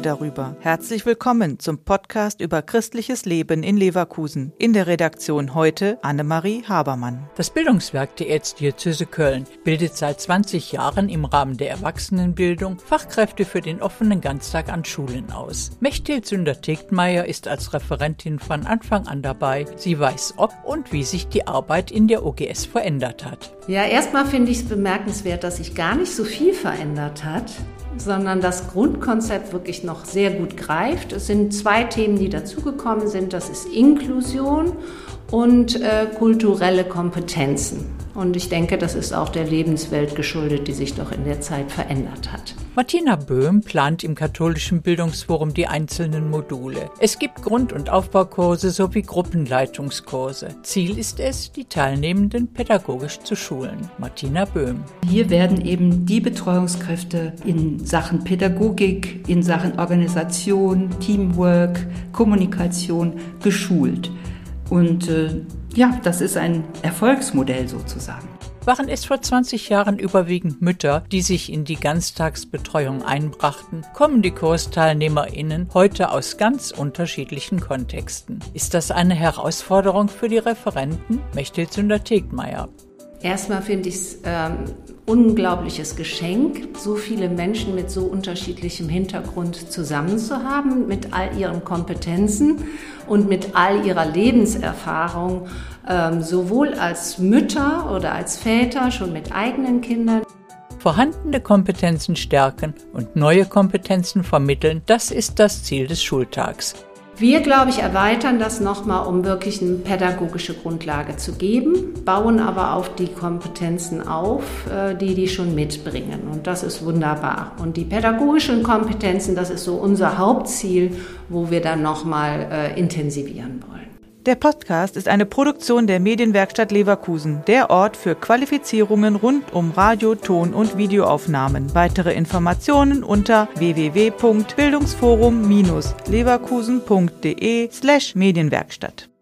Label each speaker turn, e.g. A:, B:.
A: darüber. Herzlich willkommen zum Podcast über christliches Leben in Leverkusen. In der Redaktion heute Annemarie Habermann.
B: Das Bildungswerk der Erzdiözese Köln bildet seit 20 Jahren im Rahmen der Erwachsenenbildung Fachkräfte für den offenen Ganztag an Schulen aus. Mechthild Sünder-Tegtmeier ist als Referentin von Anfang an dabei. Sie weiß, ob und wie sich die Arbeit in der OGS verändert hat.
C: Ja, erstmal finde ich es bemerkenswert, dass sich gar nicht so viel verändert hat, sondern das Grundkonzept wirklich noch sehr gut greift. Es sind 2 Themen, die dazugekommen sind. Das ist Inklusion und kulturelle Kompetenzen. Und ich denke, das ist auch der Lebenswelt geschuldet, die sich doch in der Zeit verändert hat.
B: Martina Böhm plant im Katholischen Bildungsforum die einzelnen Module. Es gibt Grund- und Aufbaukurse sowie Gruppenleitungskurse. Ziel ist es, die Teilnehmenden pädagogisch zu schulen. Martina Böhm.
D: Hier werden eben die Betreuungskräfte in Sachen Pädagogik, in Sachen Organisation, Teamwork, Kommunikation geschult. Und das ist ein Erfolgsmodell sozusagen.
B: Waren es vor 20 Jahren überwiegend Mütter, die sich in die Ganztagsbetreuung einbrachten, kommen die KursteilnehmerInnen heute aus ganz unterschiedlichen Kontexten. Ist das eine Herausforderung für die Referenten? Mechthild Sünder-Tegtmeier.
C: Erstmal finde ich es unglaubliches Geschenk, so viele Menschen mit so unterschiedlichem Hintergrund zusammen zu haben, mit all ihren Kompetenzen und mit all ihrer Lebenserfahrung, sowohl als Mütter oder als Väter, schon mit eigenen Kindern.
B: Vorhandene Kompetenzen stärken und neue Kompetenzen vermitteln, das ist das Ziel des Schultags.
C: Wir, glaube ich, erweitern das nochmal, um wirklich eine pädagogische Grundlage zu geben, bauen aber auf die Kompetenzen auf, die schon mitbringen. Und das ist wunderbar. Und die pädagogischen Kompetenzen, das ist so unser Hauptziel, wo wir dann nochmal intensivieren wollen.
A: Der Podcast ist eine Produktion der Medienwerkstatt Leverkusen, der Ort für Qualifizierungen rund um Radio-, Ton- und Videoaufnahmen. Weitere Informationen unter www.bildungsforum-leverkusen.de/Medienwerkstatt.